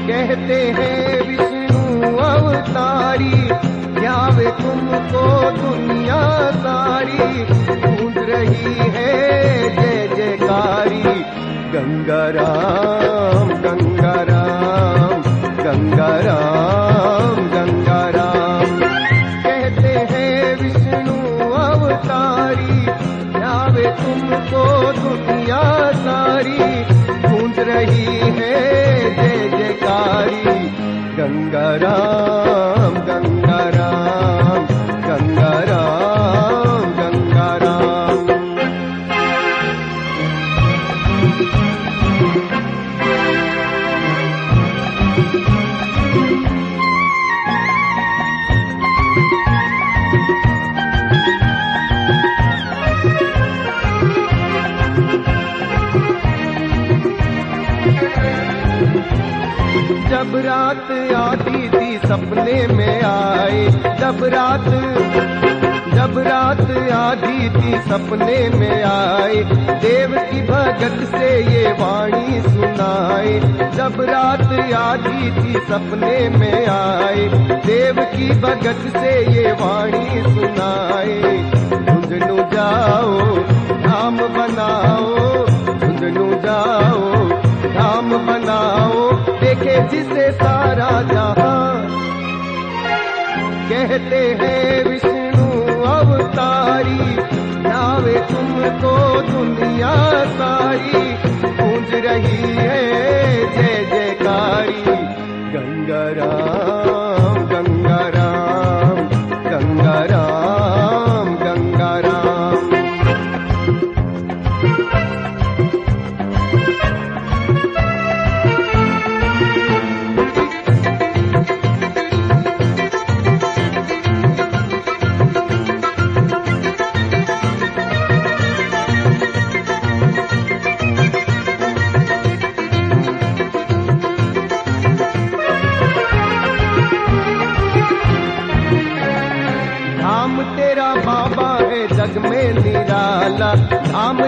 कहते हैं विष्णु अवतारी, ध्यावे तुमको दुनिया सारी, गूंज रही है जय जयकारी। गंगा राम गंगा राम गंगा राम गंगा राम। कहते हैं विष्णु अवतारी, ध्यावे तुमको दुनिया सारी, गूंज रही है जय जयकारी। गंगा राम गंगा राम गंगा राम गंगा राम। जब रात आती थी सपने में आए, जब रात आधी थी सपने में आए, देव की भगत से ये वाणी सुनाए। जब रात आधी थी सपने में आए, देव की भगत से ये वाणी सुनाए। झुंझुनू जाओ धाम बनाओ, झुंझुनू जाओ धाम बनाओ, देखे जिसे सारा जहां। कहते हैं विष्णु अवतारी, ध्यावे तुमको दुनिया सारी, गूंज रही है जय जयकारी। गंगा राम गंगा राम गंगा राम गंगा राम। धाम तेरा बाबा है जग में निराला, धाम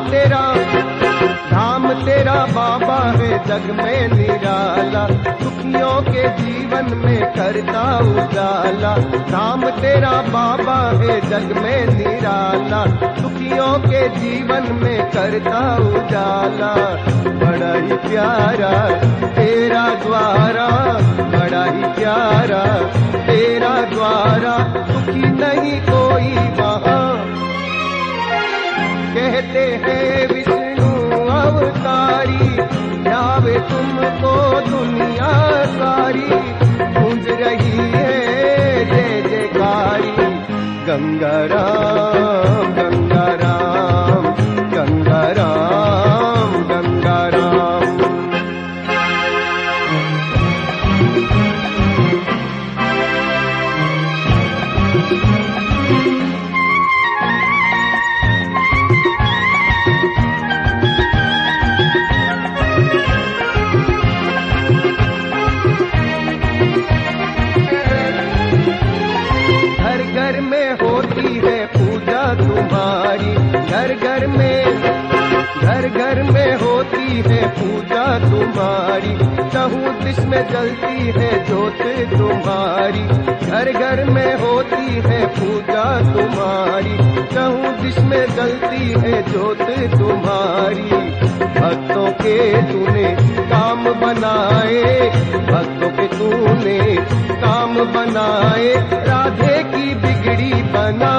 तेरा बाबा है जग में निराला, दुखियों के जीवन में करता उजाला। धाम तेरा बाबा है जग में निराला, दुखियों के जीवन में करता उजाला। बड़ा ही प्यारा तेरा द्वारा, बड़ा ही प्यारा तेरा द्वारा, दुखी नहीं कोई वहाँ। कहते हैं विष्णु अवतारी, ध्यावे तुमको दुनिया सारी, गूंज रही है जय जयकारी। गंगा राम गंगा राम गंगा राम गंगा राम। घर घर में होती है पूजा तुम्हारी, घर घर में होती है पूजा तुम्हारी, चहुँ दिश में जलती है ज्योत तुम्हारी। घर घर में होती है पूजा तुम्हारी, चहुँ दिश में जलती है ज्योत तुम्हारी। भक्तों के तूने काम बनाए, भक्तों के तूने काम बनाए, राधे की बिगड़ी बना।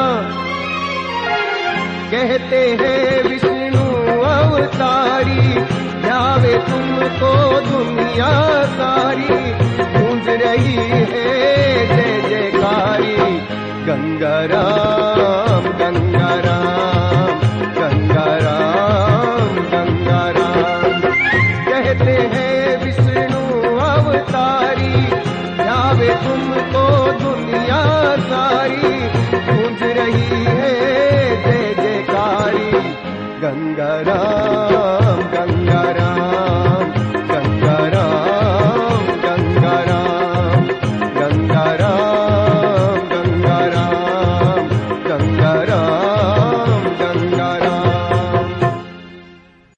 कहते हैं विष्णु अवतारी, ध्यावे तुमको दुनिया सारी, गूंज रही है जय जयकारी। गंगा राम गंगा राम गंगा राम गंगा राम। कहते हैं विष्णु अवतारी, ध्यावे तुमको दुनिया सारी, गूंज रही है जय जयकारी। गंगा राम